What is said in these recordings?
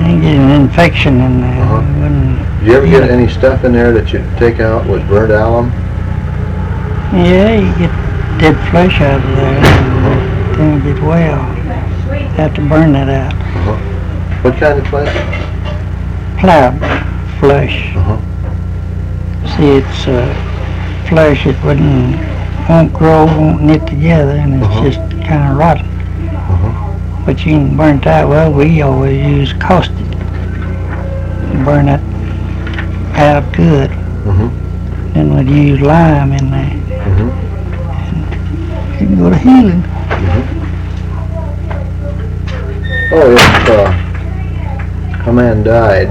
You get an infection in there. Did you ever get any stuff in there that you take out with burnt alum? Yeah, you get dead flesh out of there, and then it gets well. Have to burn that out. What kind of flesh? Plowed flesh. See, it's flesh that won't grow, won't knit together, and it's just kind of rotten. But you can burn that. Well, we always use caustic. Burn it out good. Then we'd use lime in there. And you can go to healing. Oh, if a man died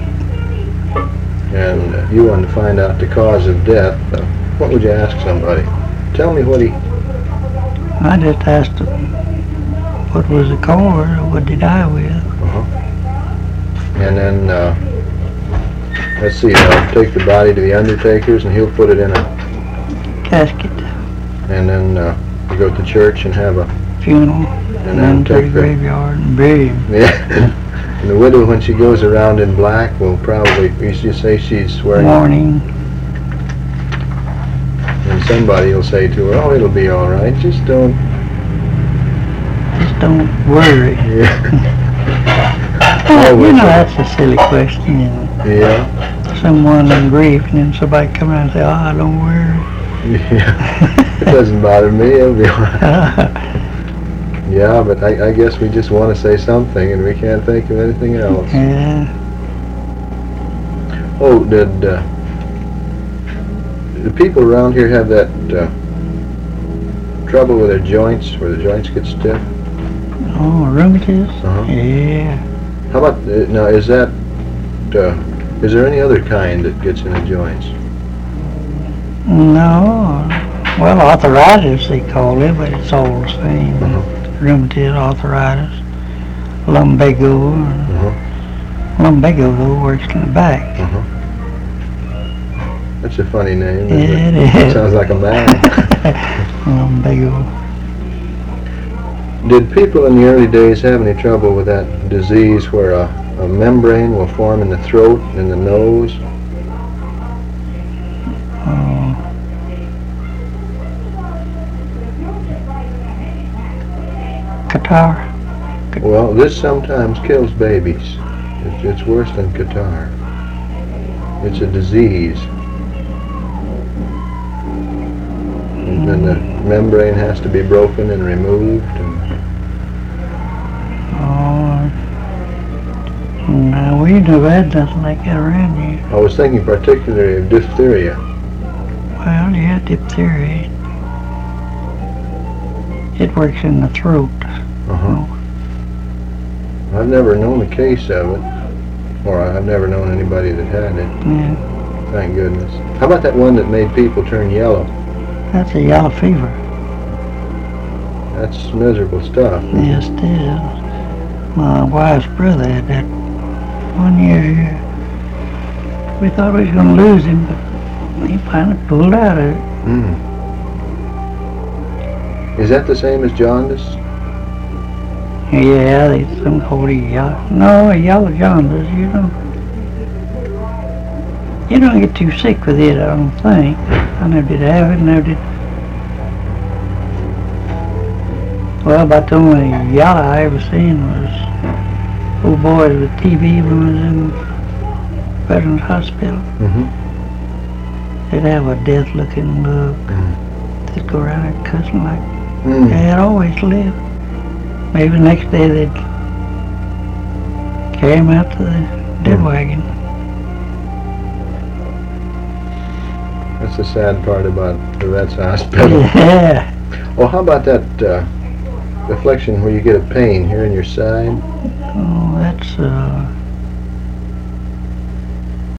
and you wanted to find out the cause of death, what would you ask somebody? Tell me what he... I just asked him what was the cause, or what did he die with. And then, let's see, they'll take the body to the undertaker's and he'll put it in a... casket. And then you go to church and have a... funeral. And then to the graveyard and bury him. Yeah. And the widow, when she goes around in black, will probably, you say she's swearing... Mourning. And somebody will say to her, oh, it'll be all right, just don't worry. Yeah. Well, that's a silly question. Yeah. Someone in grief, and then somebody come around and say, oh, don't worry. Yeah. It doesn't bother me, it'll be all right. Yeah, but I guess we just want to say something, and we can't think of anything else. Yeah. Oh, did the people around here have that trouble with their joints, where the joints get stiff? Oh, rheumatiz? Yeah. How about, now is that, is there any other kind that gets in the joints? No. Well, arthritis they call it, but it's all the same. Rheumatoid arthritis, lumbago. Lumbago though works in the back. That's a funny name. Yeah, it is. Sounds like a man. Lumbago. Did people in the early days have any trouble with that disease where a membrane will form in the throat and in the nose? Catarrh. Well, this sometimes kills babies. It's worse than catarrh. It's a disease. And then the membrane has to be broken and removed. No, we never had nothing like that around here. I was thinking particularly of diphtheria. Well, yeah, diphtheria. It works in the throat. I've never known a case of it, or I've never known anybody that had it. Yeah. Thank goodness. How about that one that made people turn yellow? That's a yellow fever. That's miserable stuff. Yes, it is. My wife's brother had that 1 year here. We thought we was going to lose him, but he finally pulled out of it. Is that the same as jaundice? Yeah, they some call it yellow jaundice. You don't get too sick with it, I don't think. I never did have it, never did. Well, about the only yellow I ever seen was old boys with TB when I was in Veterans Hospital. They'd have a death-looking look. They'd go around there cussing like they had always lived. Maybe the next day they'd carry him out to the dead wagon. That's the sad part about the vet's hospital. Yeah. Oh, how about that affliction where you get a pain here in your side? Oh, that's